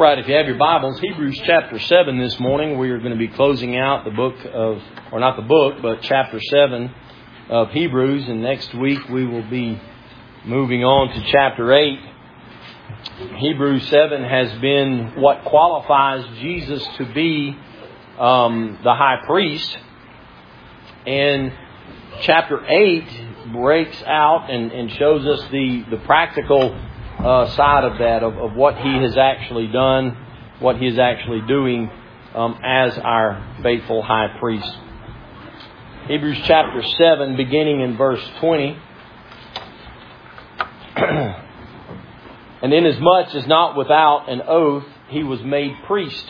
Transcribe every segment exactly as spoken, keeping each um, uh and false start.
right, if you have your Bibles, Hebrews chapter seven this morning, we are going to be closing out the book of, or not the book, but chapter seven of Hebrews. And next week we will be moving on to chapter eight. Hebrews seven has been what qualifies Jesus to be um, the high priest. And chapter eight breaks out and, and shows us the, the practical Uh, side of that, of, of what He has actually done, what He is actually doing um, as our faithful high priest. Hebrews chapter seven, beginning in verse twenty. And inasmuch as not without an oath He was made priest.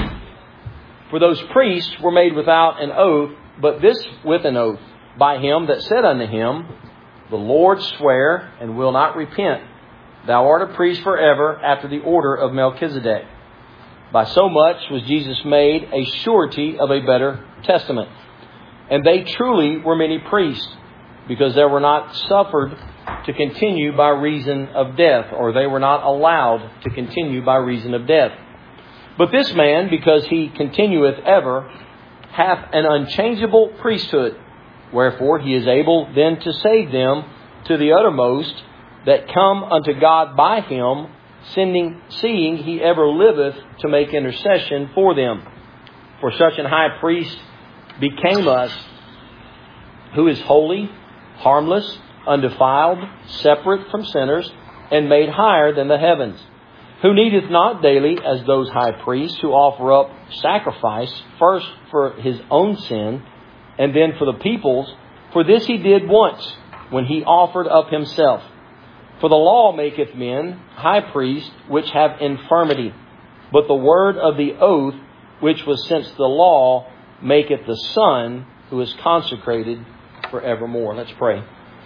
For those priests were made without an oath, but this with an oath, by Him that said unto him, The Lord swear and will not repent. Thou art a priest forever after the order of Melchizedek. By so much was Jesus made a surety of a better testament. And they truly were many priests, because they were not suffered to continue by reason of death, or they were not allowed to continue by reason of death. But this man, because he continueth ever, hath an unchangeable priesthood. Wherefore he is able then to save them to the uttermost that come unto God by Him, sending, seeing He ever liveth to make intercession for them. For such an high priest became us, who is holy, harmless, undefiled, separate from sinners, and made higher than the heavens, who needeth not daily, as those high priests, to offer up sacrifice, first for His own sin, and then for the people's. For this He did once, when He offered up Himself. For the law maketh men high priests which have infirmity. But the word of the oath, which was since the law, maketh the Son, who is consecrated forevermore. Let's pray.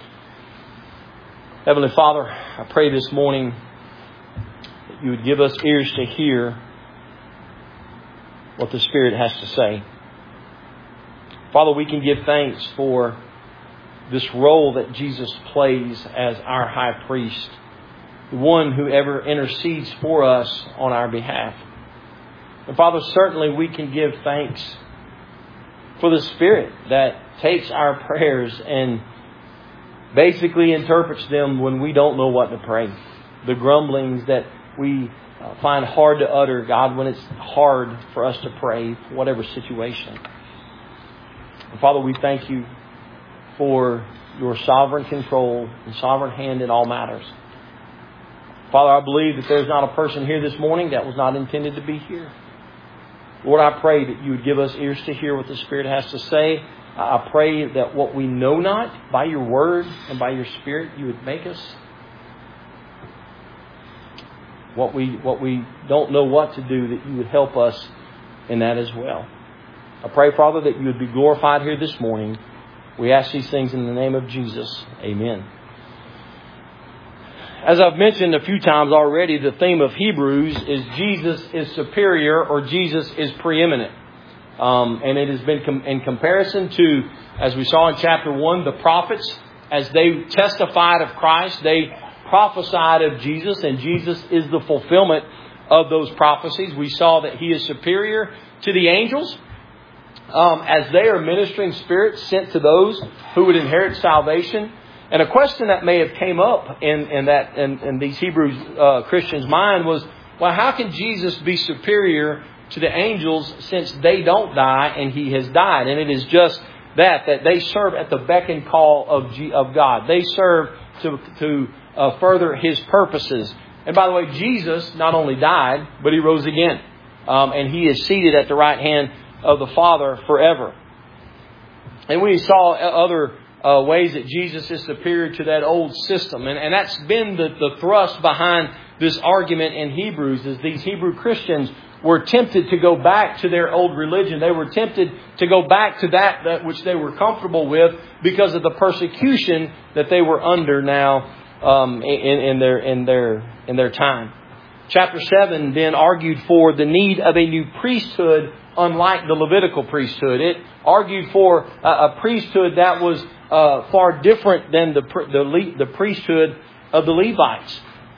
Heavenly Father, I pray this morning that You would give us ears to hear what the Spirit has to say. Father, we can give thanks for this role that Jesus plays as our high priest, the one who ever intercedes for us on our behalf. And Father, certainly we can give thanks for the Spirit that takes our prayers and basically interprets them when we don't know what to pray. The grumblings that we find hard to utter, God, when it's hard for us to pray, whatever situation. And Father, we thank You for Your sovereign control and sovereign hand in all matters. Father, I believe that there's not a person here this morning that was not intended to be here. Lord, I pray that You would give us ears to hear what the Spirit has to say. I pray that what we know not, by Your Word and by Your Spirit, You would make us. What we, what we don't know what to do, that You would help us in that as well. I pray, Father, that You would be glorified here this morning. We ask these things in the name of Jesus. Amen. As I've mentioned a few times already, the theme of Hebrews is Jesus is superior, or Jesus is preeminent. Um, and it has been com- in comparison to, as we saw in chapter one, the prophets, as they testified of Christ, they prophesied of Jesus, and Jesus is the fulfillment of those prophecies. We saw that He is superior to the angels, Um, as they are ministering spirits sent to those who would inherit salvation. And a question that may have came up in, in that in, in these Hebrew uh, Christians' mind was, well, how can Jesus be superior to the angels since they don't die and He has died? And it is just that, that they serve at the beck and call of, G, of God. They serve to, to uh, further His purposes. And by the way, Jesus not only died, but He rose again. Um, and He is seated at the right hand of the Father forever. And we saw other uh, ways that Jesus is superior to that old system. And, and that's been the, the thrust behind this argument in Hebrews, is these Hebrew Christians were tempted to go back to their old religion. They were tempted to go back to that, that which they were comfortable with, because of the persecution that they were under now um, in, in their in their in their time. Chapter seven then argued for the need of a new priesthood, unlike the Levitical priesthood. It argued for a, a priesthood that was uh, far different than the the, the priesthood of the Levites.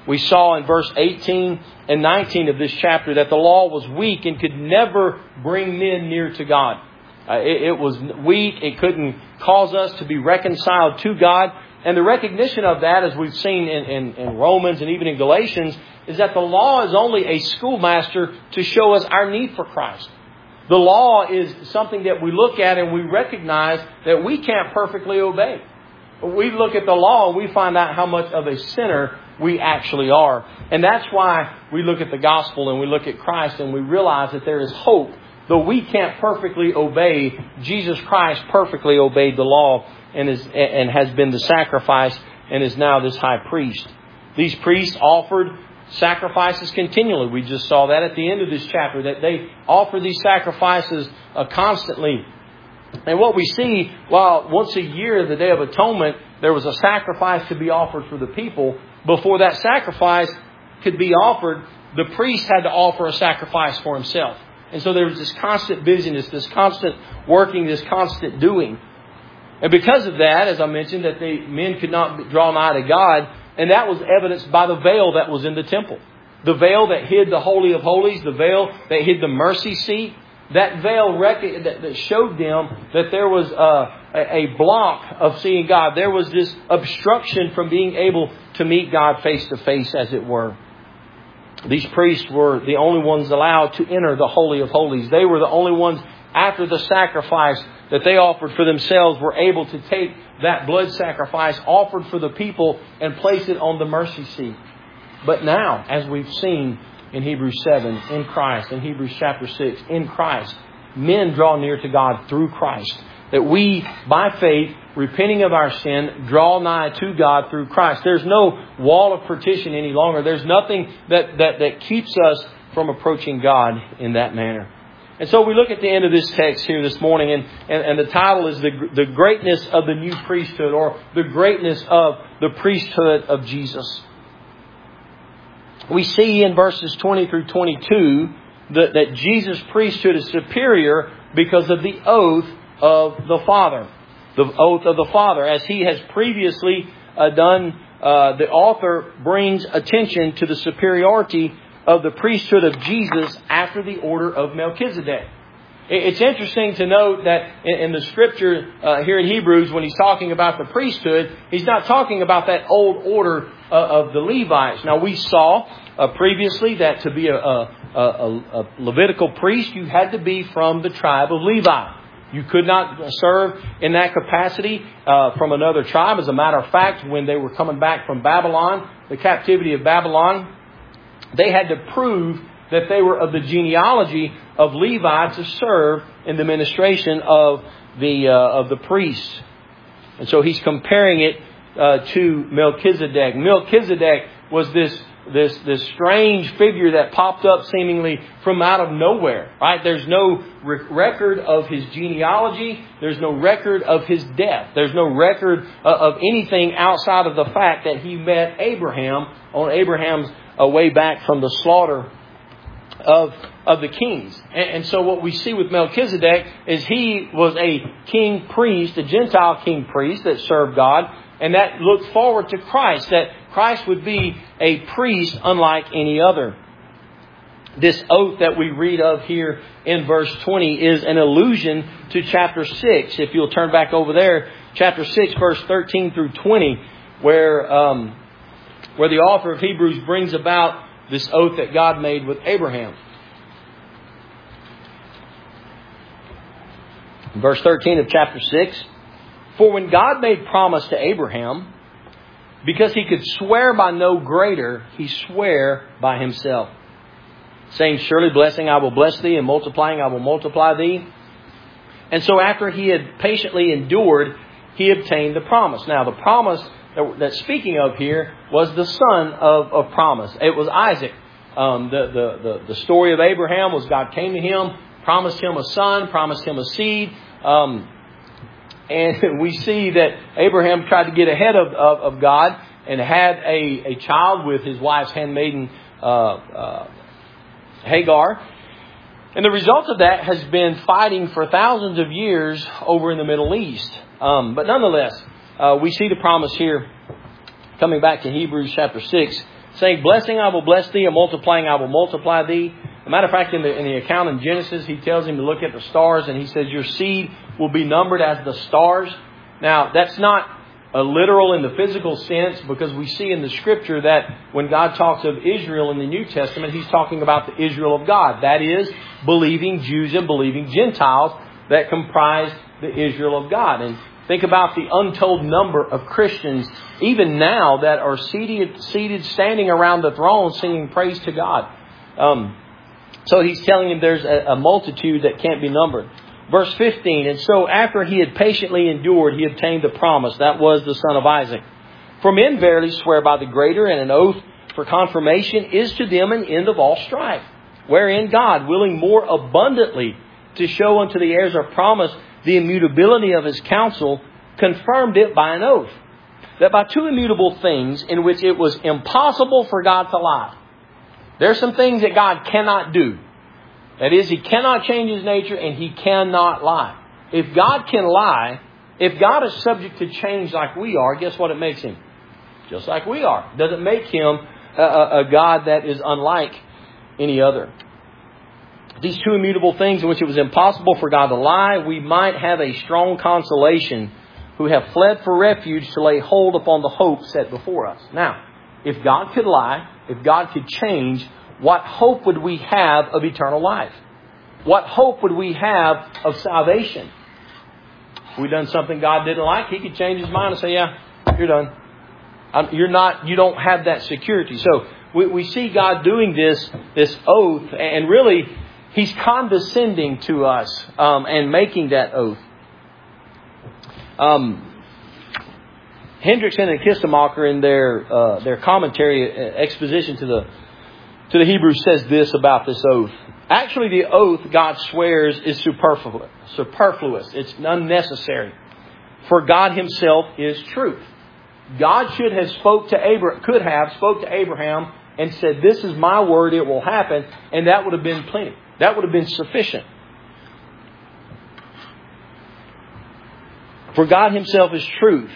We saw in verse eighteen and nineteen of this chapter that the law was weak and could never bring men near to God. Uh, it, it was weak. It couldn't cause us to be reconciled to God. And the recognition of that, as we've seen in, in, in Romans and even in Galatians, is that the law is only a schoolmaster to show us our need for Christ. The law is something that we look at and we recognize that we can't perfectly obey. We look at the law and we find out how much of a sinner we actually are. And that's why we look at the gospel and we look at Christ and we realize that there is hope. Though we can't perfectly obey, Jesus Christ perfectly obeyed the law and is and has been the sacrifice and is now this high priest. These priests offered sacrifices continually. We just saw that at the end of this chapter, that they offer these sacrifices uh, constantly. And what we see, while once a year, the Day of Atonement, there was a sacrifice to be offered for the people. Before that sacrifice could be offered, the priest had to offer a sacrifice for himself. And so there was this constant busyness, this constant working, this constant doing. And because of that, as I mentioned, that the men could not draw nigh to God. And that was evidenced by the veil that was in the temple. The veil that hid the Holy of Holies, the veil that hid the mercy seat. That veil rec- that, that showed them that there was a, a block of seeing God. There was this obstruction from being able to meet God face to face, as it were. These priests were the only ones allowed to enter the Holy of Holies. They were the only ones, after the sacrifice that they offered for themselves, were able to take that blood sacrifice offered for the people and place it on the mercy seat. But now, as we've seen in Hebrews seven, in Christ, in Hebrews chapter six, in Christ, men draw near to God through Christ. That we, by faith, repenting of our sin, draw nigh to God through Christ. There's no wall of partition any longer. There's nothing that, that, that keeps us from approaching God in that manner. And so we look at the end of this text here this morning, and, and, and the title is the, the greatness of the new priesthood, or the greatness of the priesthood of Jesus. We see in verses twenty through twenty-two that, that Jesus' priesthood is superior because of the oath of the Father. The oath of the Father. As he has previously uh, done, uh, the author brings attention to the superiority of the priesthood of Jesus after the order of Melchizedek. It's interesting to note that in the scripture uh, here in Hebrews, when he's talking about the priesthood, he's not talking about that old order uh, of the Levites. Now, we saw uh, previously that to be a, a, a, a Levitical priest, you had to be from the tribe of Levi. You could not serve in that capacity uh, from another tribe. As a matter of fact, when they were coming back from Babylon, the captivity of Babylon, they had to prove that they were of the genealogy of Levi to serve in the ministration of the uh, of the priests. And so he's comparing it uh, to Melchizedek. Melchizedek was this this this strange figure that popped up seemingly from out of nowhere. Right? There's no re- record of his genealogy. There's no record of his death. There's no record uh, of anything outside of the fact that he met Abraham on Abraham's uh, way back from the slaughter of of the kings. And, and so what we see with Melchizedek is he was a king priest, a Gentile king priest that served God. And that looked forward to Christ, that Christ would be a priest unlike any other. This oath that we read of here in verse twenty is an allusion to chapter six. If you'll turn back over there, chapter six, verse thirteen through twenty, where um, where the author of Hebrews brings about this oath that God made with Abraham. Verse thirteen of chapter six. For when God made promise to Abraham, because he could swear by no greater, he sware by himself, saying, surely blessing I will bless thee, and multiplying I will multiply thee. And so after he had patiently endured, he obtained the promise. Now the promise that, that speaking of here was the son of, of promise. It was Isaac. Um, the, the, the, the story of Abraham was God came to him, promised him a son, promised him a seed. Um, And we see that Abraham tried to get ahead of, of, of God and had a, a child with his wife's handmaiden uh, uh, Hagar. And the result of that has been fighting for thousands of years over in the Middle East. Um, but nonetheless, uh, we see the promise here, coming back to Hebrews chapter six, saying, blessing I will bless thee, and multiplying I will multiply thee. As a matter of fact, in the, in the account in Genesis, he tells him to look at the stars, and he says, your seed will be numbered as the stars. Now, that's not a literal in the physical sense, because we see in the Scripture that when God talks of Israel in the New Testament, He's talking about the Israel of God. That is, believing Jews and believing Gentiles that comprise the Israel of God. And think about the untold number of Christians, even now, that are seated, seated standing around the throne singing praise to God. Um, so He's telling him there's a, a multitude that can't be numbered. Verse fifteen, and so after he had patiently endured, he obtained the promise. That was the son of Isaac. For men verily swear by the greater, and an oath for confirmation is to them an end of all strife. Wherein God, willing more abundantly to show unto the heirs of promise the immutability of His counsel, confirmed it by an oath. That by two immutable things in which it was impossible for God to lie. There's some things that God cannot do. That is, He cannot change His nature and He cannot lie. If God can lie, if God is subject to change like we are, guess what it makes Him? Just like we are. It doesn't make Him a, a, a God that is unlike any other. These two immutable things in which it was impossible for God to lie, we might have a strong consolation who have fled for refuge to lay hold upon the hope set before us. Now, if God could lie, if God could change, what hope would we have of eternal life? What hope would we have of salvation? If we've done something God didn't like, He could change His mind and say, yeah, you're done. I'm, you're not, you don't have that security. So we, we see God doing this, this oath, and really He's condescending to us um, and making that oath. Um, Hendrickson and Kistemacher in their uh, their commentary, uh, exposition to the to the Hebrews says this about this oath. Actually, the oath God swears is superfluous. Superfluous. It's unnecessary. For God Himself is truth. God should have spoke to Abraham, could have spoke to Abraham and said, "This is my word; it will happen," and that would have been plenty. That would have been sufficient. For God Himself is truth.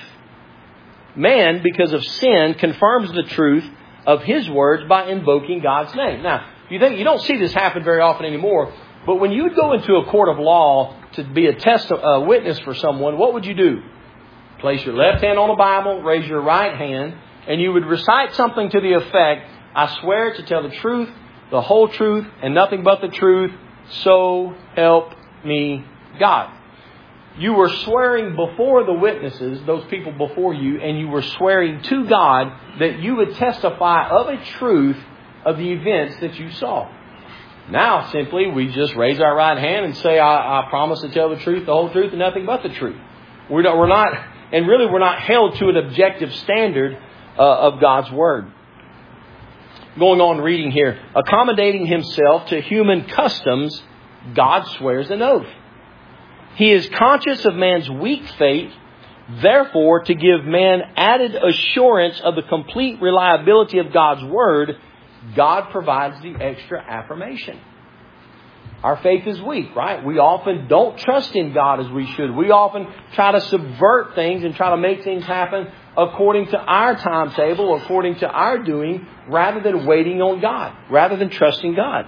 Man, because of sin, confirms the truth of His words by invoking God's name. Now, you think you don't see this happen very often anymore, but when you would go into a court of law to be a test, a witness for someone, what would you do? Place your left hand on the Bible, raise your right hand, and you would recite something to the effect, "I swear to tell the truth, the whole truth, and nothing but the truth, so help me God." You were swearing before the witnesses, those people before you, and you were swearing to God that you would testify of a truth of the events that you saw. Now, simply, we just raise our right hand and say, I, I promise to tell the truth, the whole truth, and nothing but the truth. We're not, we're not and really we're not held to an objective standard uh, of God's Word. Going on reading here. Accommodating Himself to human customs, God swears an oath. He is conscious of man's weak faith. Therefore, to give man added assurance of the complete reliability of God's Word, God provides the extra affirmation. Our faith is weak, right? We often don't trust in God as we should. We often try to subvert things and try to make things happen according to our timetable, according to our doing, rather than waiting on God, rather than trusting God.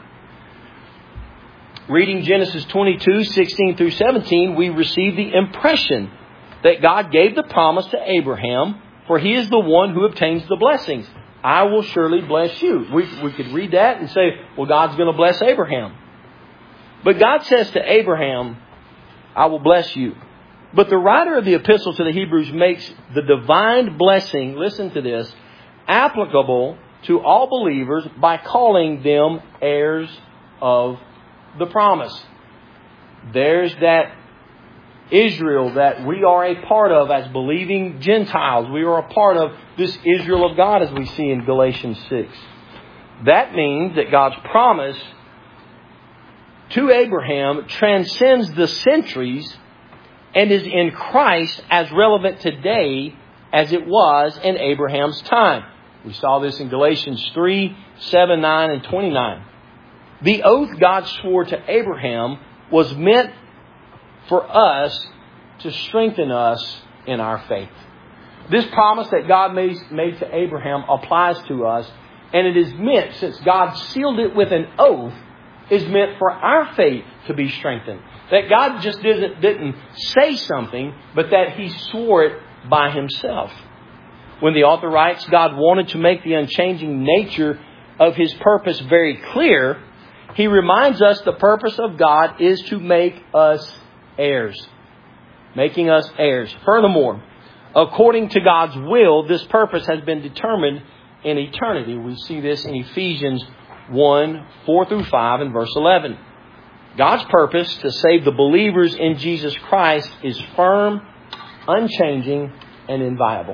Reading Genesis twenty-two, sixteen through seventeen, we receive the impression that God gave the promise to Abraham, for He is the one who obtains the blessings. I will surely bless you. We, we could read that and say, well, God's going to bless Abraham. But God says to Abraham, I will bless you. But the writer of the epistle to the Hebrews makes the divine blessing, listen to this, applicable to all believers by calling them heirs of the promise. There's that Israel that we are a part of as believing Gentiles. We are a part of this Israel of God as we see in Galatians six. That means that God's promise to Abraham transcends the centuries and is in Christ as relevant today as it was in Abraham's time. We saw this in Galatians three, seven, nine, and twenty-nine. The oath God swore to Abraham was meant for us to strengthen us in our faith. This promise that God made, made to Abraham applies to us. And it is meant, since God sealed it with an oath, is meant for our faith to be strengthened. That God just didn't, didn't say something, but that He swore it by Himself. When the author writes, God wanted to make the unchanging nature of His purpose very clear, he reminds us the purpose of God is to make us heirs. Making us heirs. Furthermore, according to God's will, this purpose has been determined in eternity. We see this in Ephesians one, four through five and verse eleven. God's purpose to save the believers in Jesus Christ is firm, unchanging, and inviolable.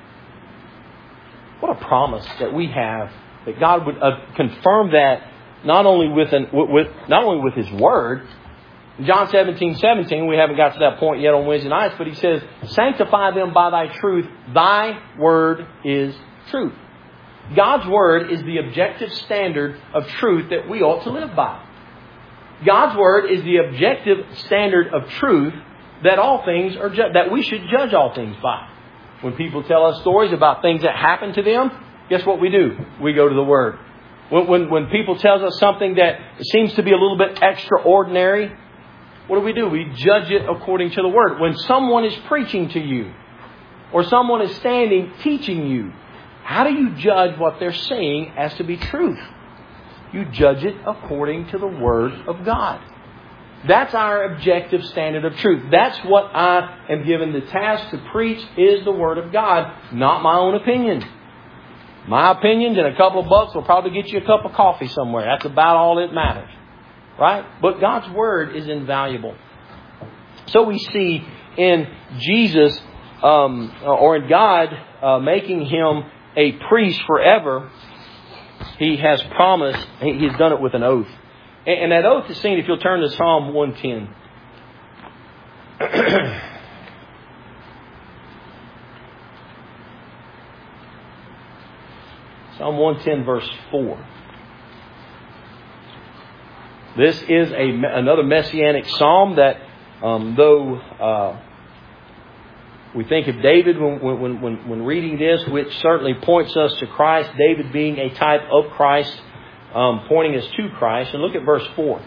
What a promise that we have, that God would uh, confirm that not only with, an, with not only with His Word. In John seventeen, seventeen, we haven't got to that point yet on Wednesday nights, but He says, sanctify them by Thy truth. Thy Word is truth. God's Word is the objective standard of truth that we ought to live by. God's Word is the objective standard of truth that all things are ju- that we should judge all things by. When people tell us stories about things that happened to them, guess what we do? We go to the Word. When, when, when people tell us something that seems to be a little bit extraordinary, what do we do? We judge it according to the Word. When someone is preaching to you, or someone is standing teaching you, how do you judge what they're saying as to be truth? You judge it according to the Word of God. That's our objective standard of truth. That's what I am given the task to preach, is the Word of God, not my own opinion. My opinions and a couple of bucks will probably get you a cup of coffee somewhere. That's about all that matters. Right? But God's Word is invaluable. So we see in Jesus, um, or in God, uh, making Him a priest forever, He has promised, He's done it with an oath. And that oath is seen, if you'll turn to Psalm one ten. Psalm one ten verse four. This is a, another messianic psalm that, um, though uh, we think of David when, when, when, when reading this, which certainly points us to Christ, David being a type of Christ, um, pointing us to Christ. And look at verse four.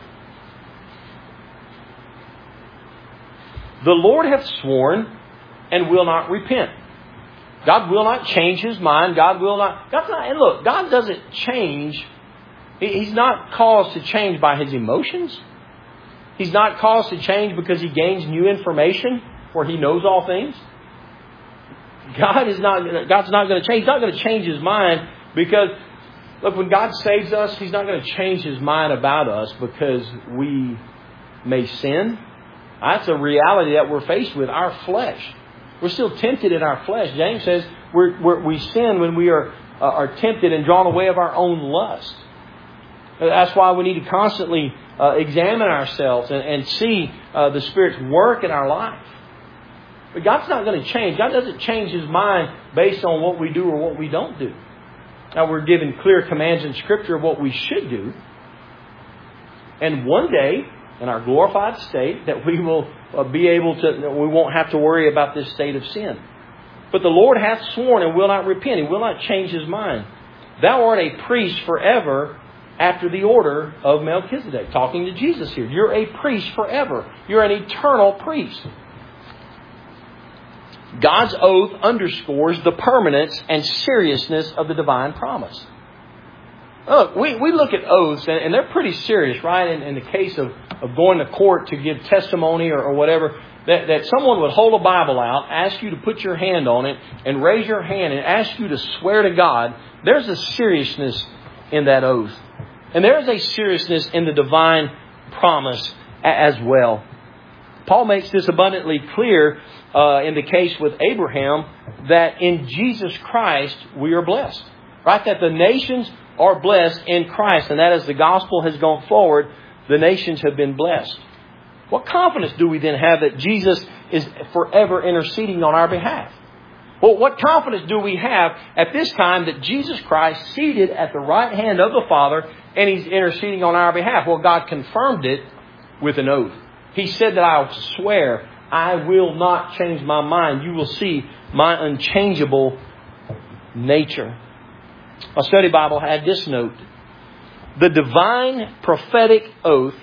The Lord hath sworn and will not repent. God will not change His mind. God will not... God's not, and look, God doesn't change. He's not caused to change by His emotions. He's not caused to change because He gains new information where He knows all things. God is not. God's not going to change. He's not going to change His mind because, look, when God saves us, He's not going to change His mind about us because we may sin. That's a reality that we're faced with. Our flesh. We're still tempted in our flesh. James says we're, we're, we sin when we are, uh, are tempted and drawn away of our own lust. That's why we need to constantly uh, examine ourselves and, and see uh, the Spirit's work in our life. But God's not going to change. God doesn't change His mind based on what we do or what we don't do. Now, we're given clear commands in Scripture of what we should do. And one day, in our glorified state, that we will uh, be able to, we won't have to worry about this state of sin. But the Lord hath sworn and will not repent. He will not change His mind. Thou art a priest forever after the order of Melchizedek. Talking to Jesus here. You're a priest forever. You're an eternal priest. God's oath underscores the permanence and seriousness of the divine promise. Look, we, we look at oaths, and, and they're pretty serious, right? In, in the case of, of going to court to give testimony or, or whatever, that, that someone would hold a Bible out, ask you to put your hand on it, and raise your hand and ask you to swear to God. There's a seriousness in that oath. And there is a seriousness in the divine promise as well. Paul makes this abundantly clear uh, in the case with Abraham, that in Jesus Christ we are blessed. Right? That the nations are blessed in Christ. And that as the gospel has gone forward, the nations have been blessed. What confidence do we then have that Jesus is forever interceding on our behalf? Well, what confidence do we have at this time that Jesus Christ seated at the right hand of the Father and He's interceding on our behalf? Well, God confirmed it with an oath. He said that I'll swear, I will not change my mind. You will see my unchangeable nature. A study Bible had this note. The divine prophetic oath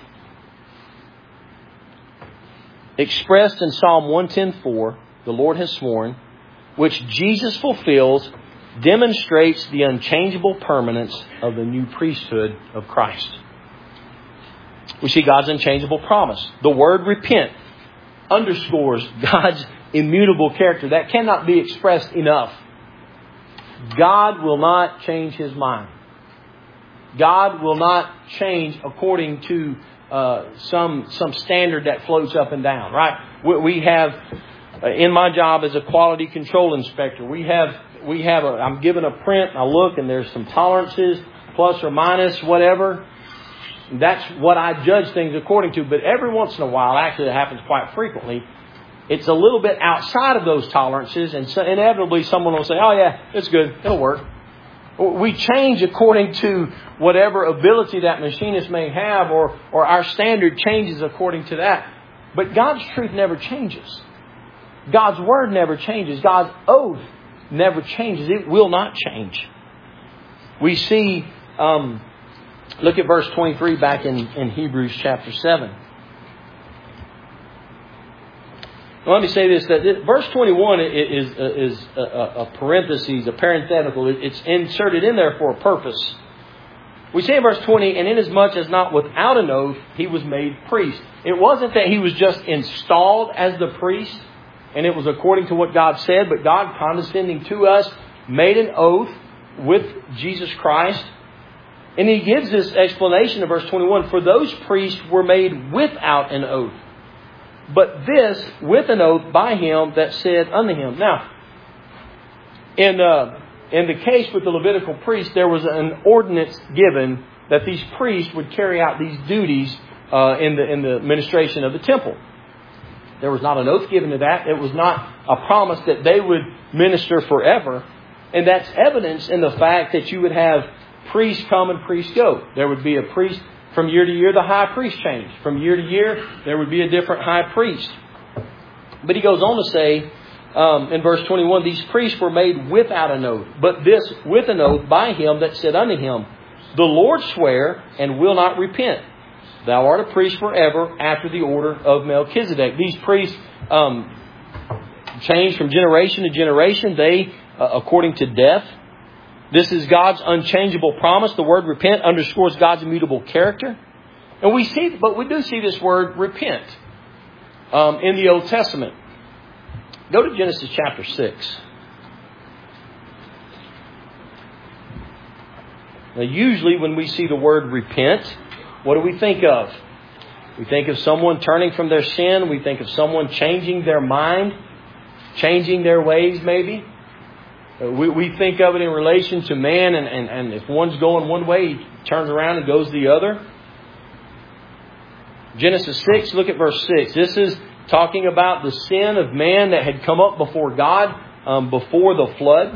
expressed in Psalm one ten four, the Lord has sworn, which Jesus fulfills, demonstrates the unchangeable permanence of the new priesthood of Christ. We see God's unchangeable promise. The word repent underscores God's immutable character. That cannot be expressed enough. God will not change His mind. God will not change according to uh, some some standard that floats up and down. Right? We, we have uh, in my job as a quality control inspector, we have we have a. I'm given a print. I look and there's some tolerances, plus or minus, whatever. That's what I judge things according to. But every once in a while, actually it happens quite frequently, it's a little bit outside of those tolerances. And so inevitably someone will say, oh yeah, it's good. It'll work. We change according to whatever ability that machinist may have, or, or our standard changes according to that. But God's truth never changes. God's word never changes. God's oath never changes. It will not change. We see... Um, Look at verse twenty-three back in, in Hebrews chapter seven. Now, let me say this, that verse twenty-one is, is a, a parenthesis, a parenthetical. It's inserted in there for a purpose. We say in verse twenty, and inasmuch as not without an oath, he was made priest. It wasn't that he was just installed as the priest, and it was according to what God said, but God, condescending to us, made an oath with Jesus Christ. And He gives this explanation in verse twenty-one. For those priests were made without an oath, but this with an oath by Him that said unto him. Now, in uh, in the case with the Levitical priests, there was an ordinance given that these priests would carry out these duties uh, in the in the administration of the temple. There was not an oath given to that. It was not a promise that they would minister forever. And that's evidence in the fact that you would have priests come and priests go. There would be a priest from year to year. The high priest changed. From year to year, there would be a different high priest. But he goes on to say um, in verse twenty-one, these priests were made without an oath, but this with an oath by Him that said unto him, the Lord swear and will not repent. Thou art a priest forever after the order of Melchizedek. These priests um, changed from generation to generation. They, uh, according to death. This is God's unchangeable promise. The word repent underscores God's immutable character. And we see, but we do see this word repent um, in the Old Testament. Go to Genesis chapter six. Now, usually when we see the word repent, what do we think of? We think of someone turning from their sin. We think of someone changing their mind, changing their ways maybe. We, we think of it in relation to man, and, and, and if one's going one way, he turns around and goes the other. Genesis six, look at verse six. This is talking about the sin of man that had come up before God um, before the flood.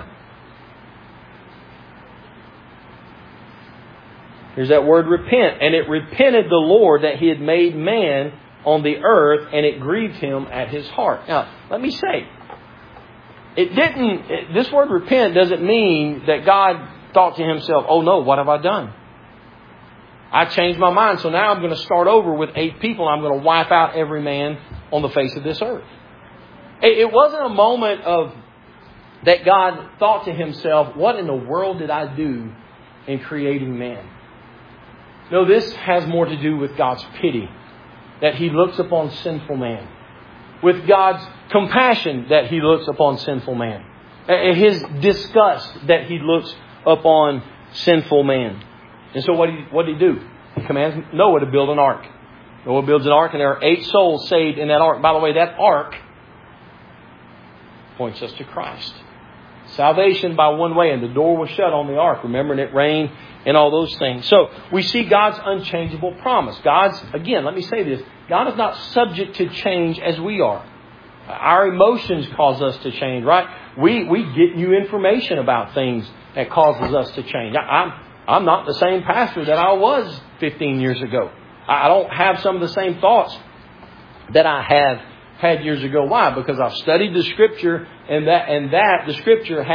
Here's that word repent. And it repented the Lord that He had made man on the earth, and it grieved Him at His heart. Now, let me say, It didn't, it, this word repent doesn't mean that God thought to Himself, oh no, what have I done? I changed my mind, so now I'm going to start over with eight people. I'm going to wipe out every man on the face of this earth. It, it wasn't a moment of that God thought to Himself, what in the world did I do in creating man? No, this has more to do with God's pity, that He looks upon sinful man. With God's compassion that He looks upon sinful man. His disgust that He looks upon sinful man. And so what did he, what did he do? He commands Noah to build an ark. Noah builds an ark, and there are eight souls saved in that ark. By the way, that ark points us to Christ. Salvation by one way, and the door was shut on the ark. Remember, and it rained and all those things. So we see God's unchangeable promise. God's, again, let me say this. God is not subject to change as we are. Our emotions cause us to change, right? We we get new information about things that causes us to change. I, I'm, I'm not the same pastor that I was fifteen years ago. I don't have some of the same thoughts that I have had years ago. Why? Because I've studied the Scripture, and that and that the Scripture has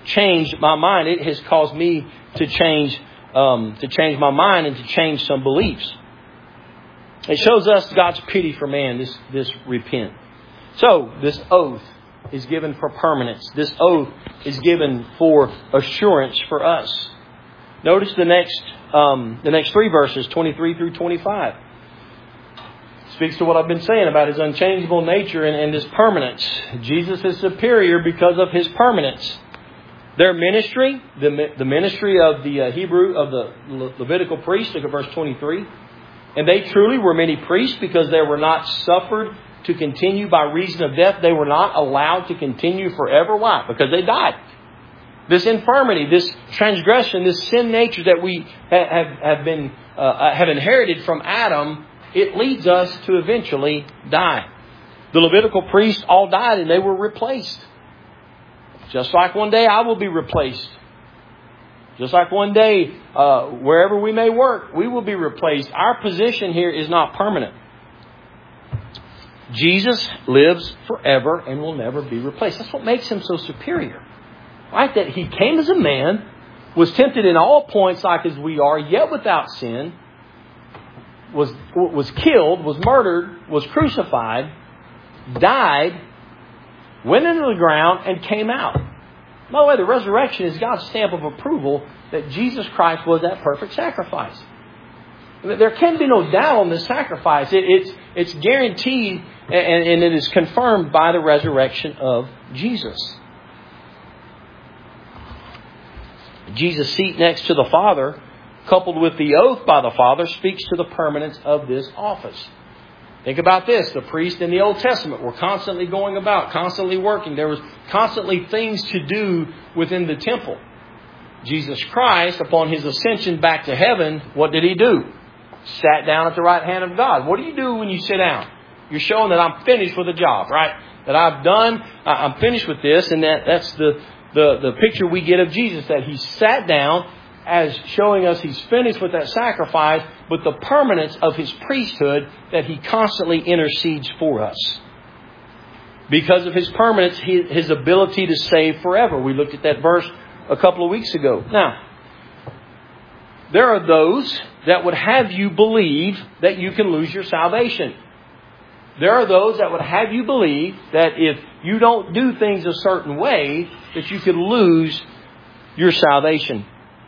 changed my mind. It has caused me to change, um, to change my mind and to change some beliefs. It shows us God's pity for man, this, this repent. So, this oath is given for permanence. This oath is given for assurance for us. Notice the next, um, the next three verses, twenty-three through twenty-five. Speaks to what I've been saying about His unchangeable nature and, and His permanence. Jesus is superior because of His permanence. Their ministry, the, the ministry of the uh, Hebrew, of the Le- Levitical priests, look at verse twenty-three. And they truly were many priests because they were not suffered to continue by reason of death. They were not allowed to continue forever. Why? Because they died. This infirmity, this transgression, this sin nature that we have, have been uh, have inherited from Adam, it leads us to eventually die. The Levitical priests all died and they were replaced. Just like one day I will be replaced. Just like one day, uh, wherever we may work, we will be replaced. Our position here is not permanent. Jesus lives forever and will never be replaced. That's what makes Him so superior. Right? That He came as a man, was tempted in all points like as we are, yet without sin, was, was killed, was murdered, was crucified, died, went into the ground, and came out. By the way, the resurrection is God's stamp of approval that Jesus Christ was that perfect sacrifice. There can be no doubt on this sacrifice. It, it's, it's guaranteed and, and it is confirmed by the resurrection of Jesus. Jesus' seat next to the Father, coupled with the oath by the Father, speaks to the permanence of this office. Think about this. The priests in the Old Testament were constantly going about, constantly working. There was constantly things to do within the temple. Jesus Christ, upon His ascension back to heaven, what did He do? Sat down at the right hand of God. What do you do when you sit down? You're showing that I'm finished with the job, right? That I've done, I'm finished with this. And that, that's the, the, the picture we get of Jesus, that He sat down as showing us He's finished with that sacrifice, but the permanence of His priesthood, that He constantly intercedes for us. Because of His permanence, His ability to save forever. We looked at that verse a couple of weeks ago. Now, there are those that would have you believe that you can lose your salvation. There are those that would have you believe that if you don't do things a certain way, that you could lose your salvation.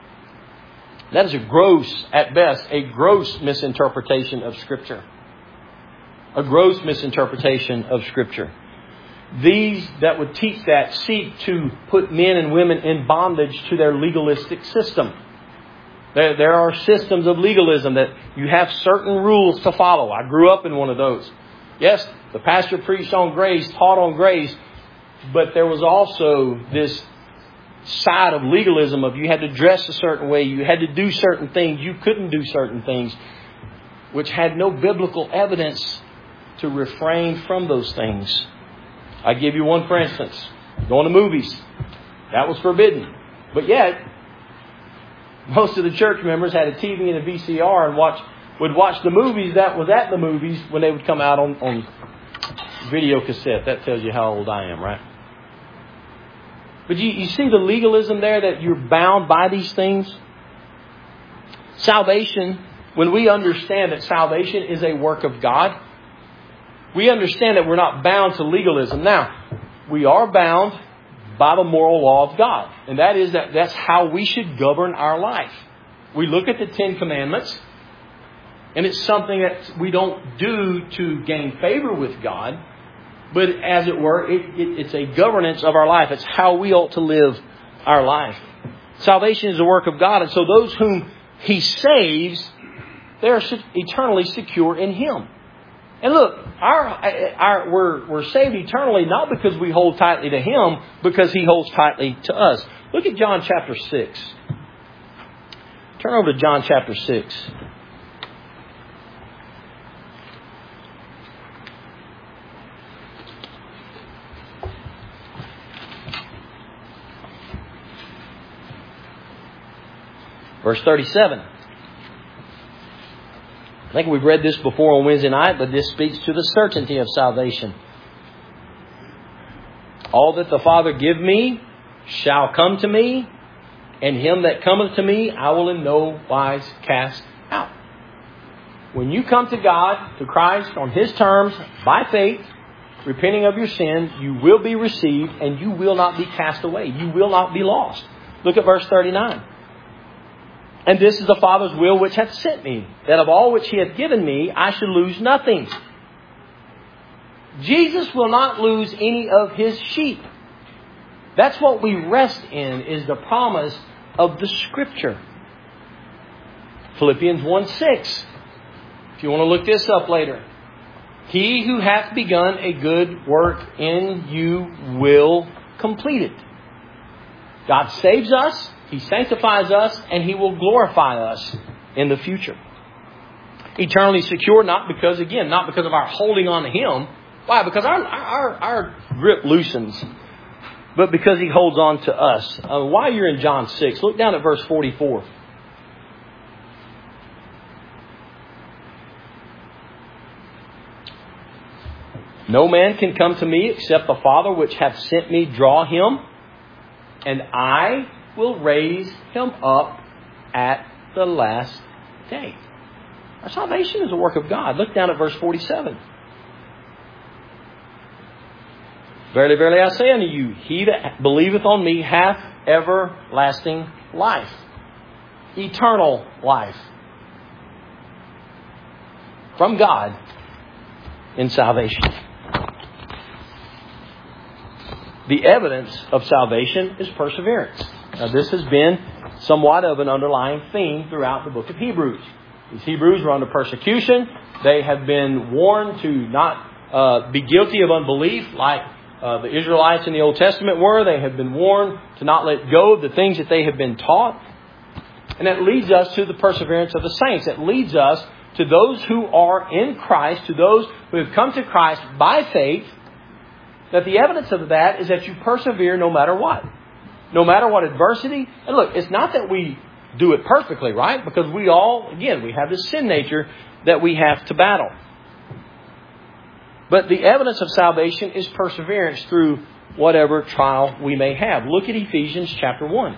That is a gross, at best, a gross misinterpretation of Scripture. A gross misinterpretation of Scripture. These that would teach that seek to put men and women in bondage to their legalistic system. There, there are systems of legalism that you have certain rules to follow. I grew up in one of those. Yes, the pastor preached on grace, taught on grace, but there was also this side of legalism of you had to dress a certain way, you had to do certain things, you couldn't do certain things, which had no biblical evidence to refrain from those things. I give you one for instance. Going to movies. That was forbidden. But yet, most of the church members had a T V and a V C R and watch would watch the movies that was at the movies when they would come out on, on video cassette. That tells you how old I am, right? But you, you see the legalism there, that you're bound by these things? Salvation, when we understand that salvation is a work of God, we understand that we're not bound to legalism. Now, we are bound by the moral law of God. And that is that that's how we should govern our life. We look at the Ten Commandments, and it's something that we don't do to gain favor with God, but as it were, it, it, it's a governance of our life. It's how we ought to live our life. Salvation is a work of God, and so those whom He saves, they are eternally secure in Him. And look, our, our, we're, we're saved eternally not because we hold tightly to Him, because He holds tightly to us. Look at John chapter six. Turn over to John chapter six. Verse thirty-seven. I think we've read this before on Wednesday night, but this speaks to the certainty of salvation. All that the Father give me shall come to me, and him that cometh to me I will in no wise cast out. When you come to God, to Christ, on His terms, by faith, repenting of your sin, you will be received and you will not be cast away. You will not be lost. Look at verse thirty-nine. And this is the Father's will which hath sent me, that of all which He hath given me, I should lose nothing. Jesus will not lose any of His sheep. That's what we rest in, is the promise of the Scripture. Philippians one six. If you want to look this up later. He who hath begun a good work in you will complete it. God saves us, He sanctifies us, and He will glorify us in the future. Eternally secure, not because, again, not because of our holding on to Him. Why? Because our, our, our grip loosens. But because He holds on to us. Uh, while you're in John six, look down at verse forty-four. No man can come to me except the Father which hath sent me draw him, and I will raise him up at the last day. Our salvation is a work of God. Look down at verse forty-seven. Verily, verily, I say unto you, he that believeth on me hath everlasting life. Eternal life. From God in salvation. The evidence of salvation is perseverance. Now, this has been somewhat of an underlying theme throughout the book of Hebrews. These Hebrews were under persecution. They have been warned to not uh, be guilty of unbelief like uh, the Israelites in the Old Testament were. They have been warned to not let go of the things that they have been taught. And that leads us to the perseverance of the saints. It leads us to those who are in Christ, to those who have come to Christ by faith, that the evidence of that is that you persevere no matter what. No matter what adversity. And look, it's not that we do it perfectly, right? Because we all, again, we have this sin nature that we have to battle. But the evidence of salvation is perseverance through whatever trial we may have. Look at Ephesians chapter one.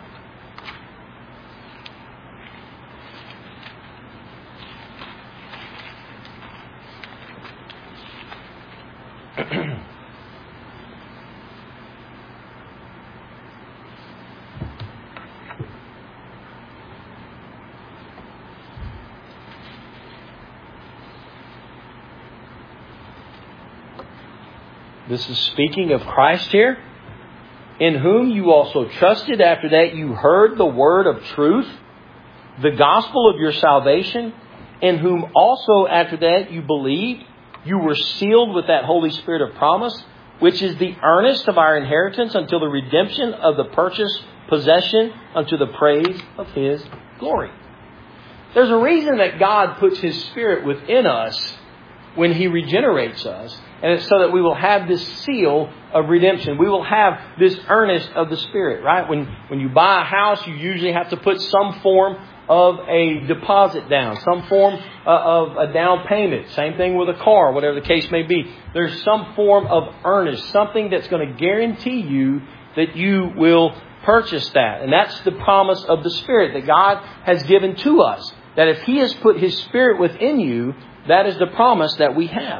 This is speaking of Christ here, in whom you also trusted after that you heard the word of truth, the gospel of your salvation, in whom also after that you believed, you were sealed with that Holy Spirit of promise, which is the earnest of our inheritance until the redemption of the purchased possession unto the praise of His glory. There's a reason that God puts His Spirit within us when He regenerates us. And it's so that we will have this seal of redemption. We will have this earnest of the Spirit, right? When, when you buy a house, you usually have to put some form of a deposit down, some form of a down payment. Same thing with a car, whatever the case may be. There's some form of earnest, something that's going to guarantee you that you will purchase that. And that's the promise of the Spirit that God has given to us. That if He has put His Spirit within you, that is the promise that we have.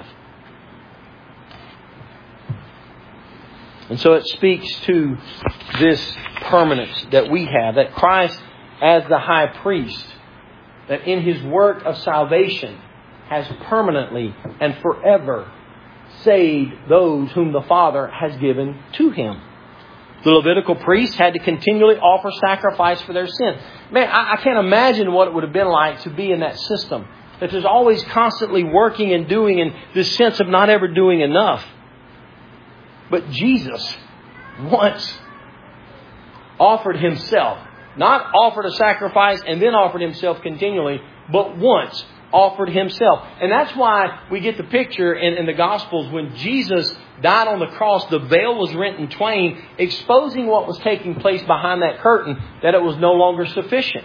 And so it speaks to this permanence that we have, that Christ as the high priest, that in His work of salvation has permanently and forever saved those whom the Father has given to Him. The Levitical priests had to continually offer sacrifice for their sin. Man, I, I can't imagine what it would have been like to be in that system. That there's always constantly working and doing, and this sense of not ever doing enough. But Jesus once offered Himself. Not offered a sacrifice and then offered Himself continually, but once offered Himself. And that's why we get the picture in, in the Gospels when Jesus died on the cross, the veil was rent in twain, exposing what was taking place behind that curtain, that it was no longer sufficient.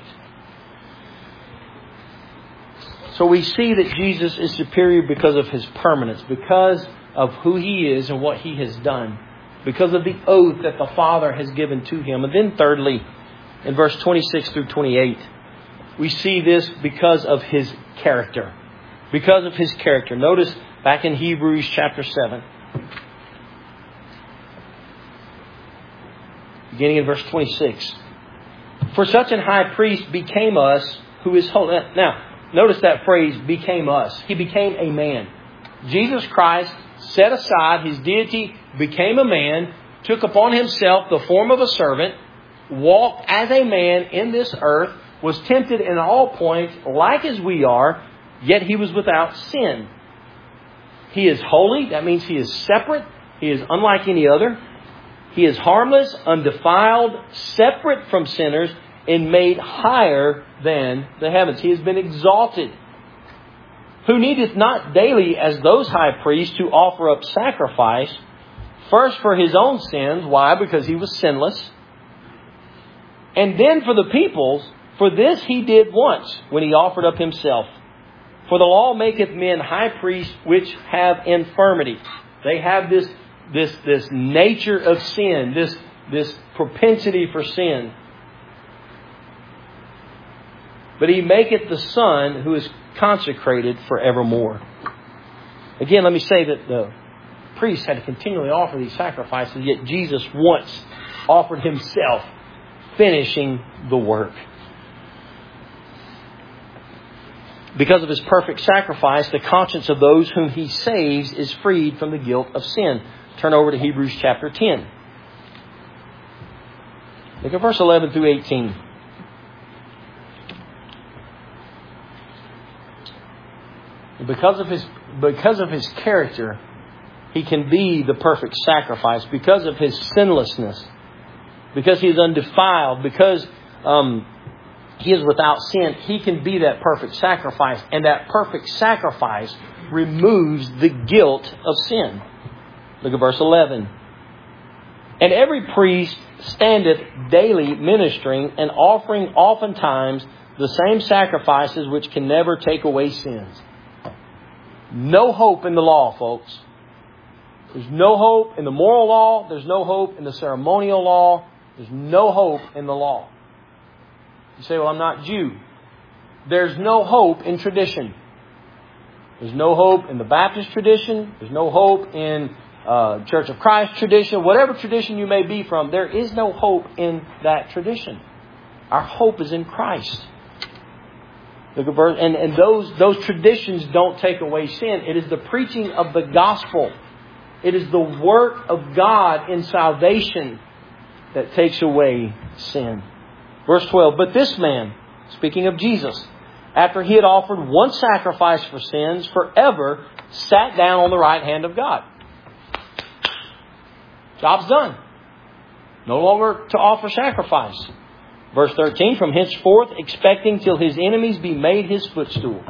So we see that Jesus is superior because of His permanence, because of who He is and what He has done. because of the oath that the Father has given to him. And then thirdly, in verse twenty-six through twenty-eight, we see this because of his character. Because of his character. Notice back in Hebrews chapter seven, beginning in verse twenty-six. For such an high priest became us, who is holy. Now, notice that phrase, became us. He became a man. Jesus Christ set aside his deity, became a man, took upon himself the form of a servant, walked as a man in this earth, was tempted in all points like as we are, yet he was without sin. He is holy. That means he is separate. He is unlike any other. He is harmless, undefiled, separate from sinners, and made higher than the heavens. He has been exalted. Who needeth not daily as those high priests to offer up sacrifice, first for his own sins. Why? Because he was sinless. And then for the people's. For this he did once, when he offered up himself. For the law maketh men high priests which have infirmity. They have this, this, this nature of sin, this, this propensity for sin. But he maketh the Son who is consecrated forevermore. Again, let me say that the priests had to continually offer these sacrifices, yet Jesus once offered himself, finishing the work. Because of his perfect sacrifice, the conscience of those whom he saves is freed from the guilt of sin. Turn over to Hebrews chapter ten. Look at verse eleven through eighteen. Because of his, because of his character, he can be the perfect sacrifice. Because of his sinlessness, because he is undefiled, because um, he is without sin, he can be that perfect sacrifice. And that perfect sacrifice removes the guilt of sin. Look at verse eleven. And every priest standeth daily ministering and offering oftentimes the same sacrifices which can never take away sins. No hope in the law, folks. There's no hope in the moral law. There's no hope in the ceremonial law. There's no hope in the law. You say, well, I'm not Jew. There's no hope in tradition. There's no hope in the Baptist tradition. There's no hope in uh, Church of Christ tradition. Whatever tradition you may be from, there is no hope in that tradition. Our hope is in Christ. Look at verse, and, and those, those traditions don't take away sin. It is the preaching of the gospel. It is the work of God in salvation that takes away sin. Verse twelve, but this man, speaking of Jesus, after he had offered one sacrifice for sins forever, sat down on the right hand of God. Job's done. No longer to offer sacrifice. Verse thirteen, from henceforth expecting till his enemies be made his footstool.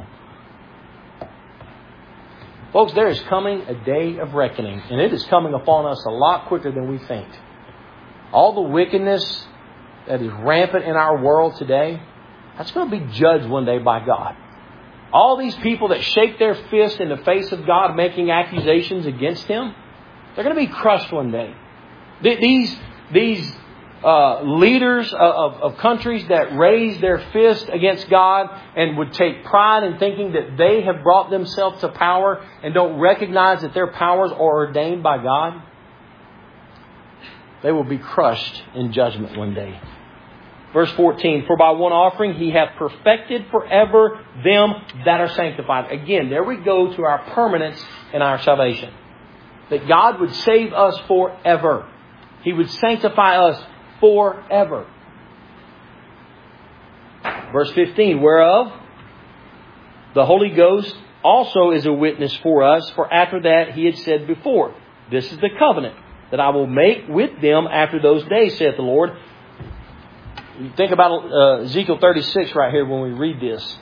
Folks, there is coming a day of reckoning, and it is coming upon us a lot quicker than we think. All the wickedness that is rampant in our world today, that's going to be judged one day by God. All these people that shake their fist in the face of God making accusations against Him, they're going to be crushed one day. These, these uh, leaders of, of countries that raise their fist against God and would take pride in thinking that they have brought themselves to power and don't recognize that their powers are ordained by God, they will be crushed in judgment one day. Verse fourteen, for by one offering He hath perfected forever them that are sanctified. Again, there we go to our permanence in our salvation. That God would save us forever. He would sanctify us forever. Verse fifteen, whereof the Holy Ghost also is a witness for us, for after that He had said before, this is the covenant that I will make with them after those days, saith the Lord. You think about uh, Ezekiel thirty-six right here when we read this.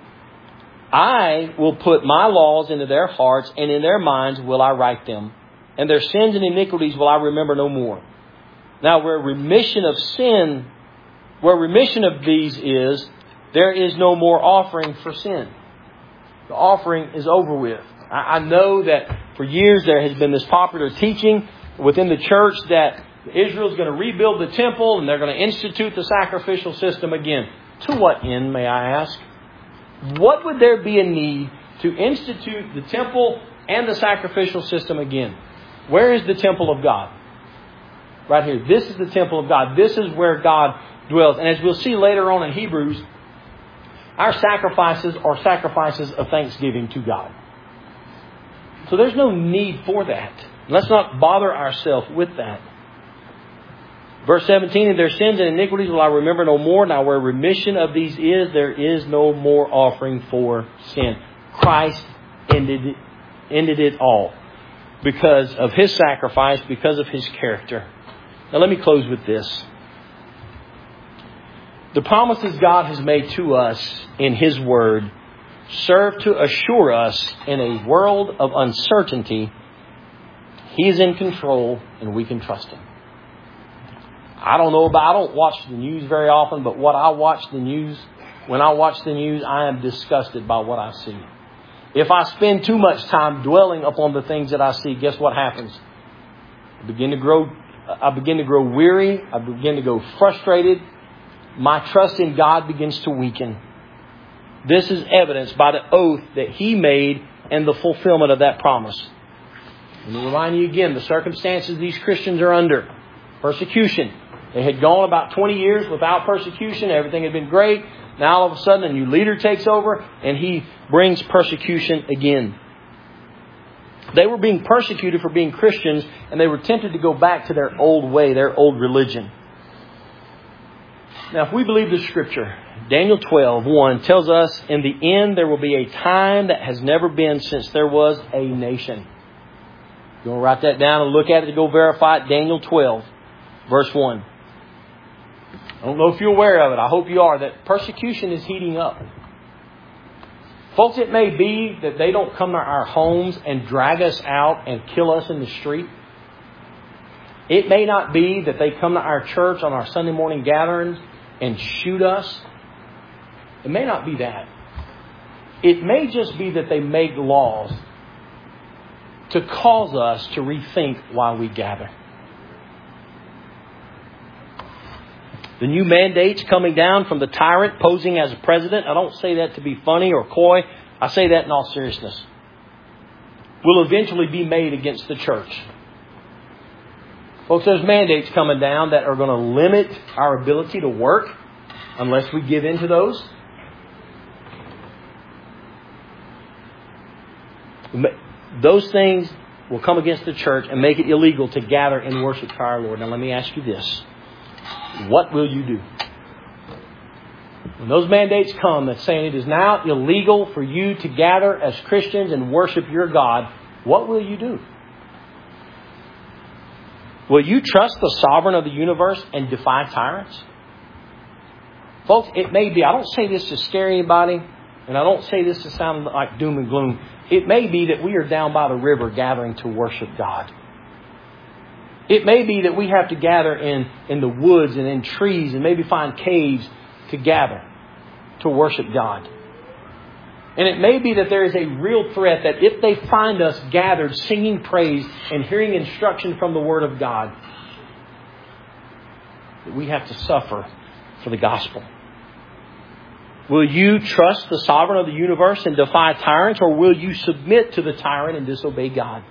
I will put my laws into their hearts, and in their minds will I write them. And their sins and iniquities will I remember no more. Now, where remission of sin, where remission of these is, there is no more offering for sin. The offering is over with. I, I know that for years there has been this popular teaching within the church that Israel's going to rebuild the temple and they're going to institute the sacrificial system again. To what end, may I ask? What would there be a need to institute the temple and the sacrificial system again? Where is the temple of God? Right here. This is the temple of God. This is where God dwells. And as we'll see later on in Hebrews, our sacrifices are sacrifices of thanksgiving to God. So there's no need for that. Let's not bother ourselves with that. Verse seventeen, and their sins and iniquities will I remember no more. Now where remission of these is, there is no more offering for sin. Christ ended it, ended it all because of His sacrifice, because of His character. Now let me close with this. The promises God has made to us in His Word serve to assure us in a world of uncertainty, He is in control and we can trust Him. I don't know about, I don't watch the news very often, but what I watch the news, when I watch the news, I am disgusted by what I see. If I spend too much time dwelling upon the things that I see, guess what happens? I begin to grow, I begin to grow weary. I begin to go frustrated. My trust in God begins to weaken. This is evidenced by the oath that He made and the fulfillment of that promise. Let me remind you again, the circumstances these Christians are under. Persecution. They had gone about twenty years without persecution. Everything had been great. Now all of a sudden a new leader takes over and he brings persecution again. They were being persecuted for being Christians and they were tempted to go back to their old way, their old religion. Now if we believe the Scripture, Daniel twelve one tells us in the end there will be a time that has never been since there was a nation. You want to write that down and look at it to go verify it. Daniel twelve verse one. I don't know if you're aware of it. I hope you are. That persecution is heating up. Folks, it may be that they don't come to our homes and drag us out and kill us in the street. It may not be that they come to our church on our Sunday morning gatherings and shoot us. It may not be that. It may just be that they make laws to cause us to rethink why we gather. The new mandates coming down from the tyrant posing as a president, I don't say that to be funny or coy. I say that in all seriousness. Will eventually be made against the church. Folks, there's mandates coming down that are going to limit our ability to work unless we give in to those. Those things will come against the church and make it illegal to gather and worship our Lord. Now let me ask you this. What will you do? When those mandates come that saying it is now illegal for you to gather as Christians and worship your God, what will you do? Will you trust the sovereign of the universe and defy tyrants? Folks, it may be, I don't say this to scare anybody, and I don't say this to sound like doom and gloom. It may be that we are down by the river gathering to worship God. It may be that we have to gather in, in the woods and in trees and maybe find caves to gather to worship God. And it may be that there is a real threat that if they find us gathered singing praise and hearing instruction from the Word of God, that we have to suffer for the gospel. Will you trust the sovereign of the universe and defy tyrants, or will you submit to the tyrant and disobey God?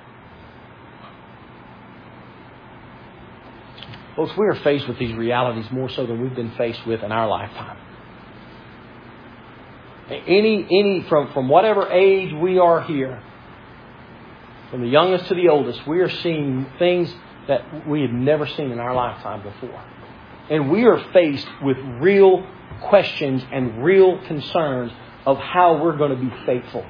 Folks, we are faced with these realities more so than we've been faced with in our lifetime. Any, any, from, from whatever age we are here, from the youngest to the oldest, we are seeing things that we have never seen in our lifetime before. And we are faced with real questions and real concerns of how we're going to be faithful.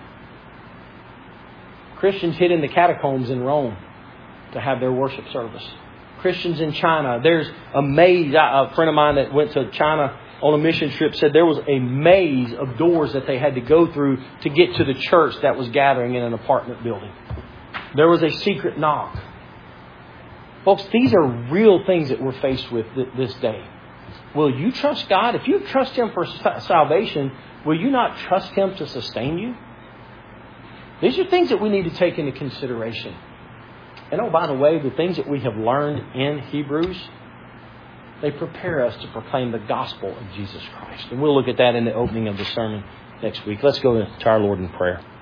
Christians hid in the catacombs in Rome to have their worship service. Christians in China, there's a maze. A friend of mine that went to China on a mission trip said there was a maze of doors that they had to go through to get to the church that was gathering in an apartment building. There was a secret knock. Folks, these are real things that we're faced with this day. Will you trust God? If you trust Him for salvation, will you not trust Him to sustain you? These are things that we need to take into consideration. And oh, by the way, the things that we have learned in Hebrews, they prepare us to proclaim the gospel of Jesus Christ. And we'll look at that in the opening of the sermon next week. Let's go to our Lord in prayer.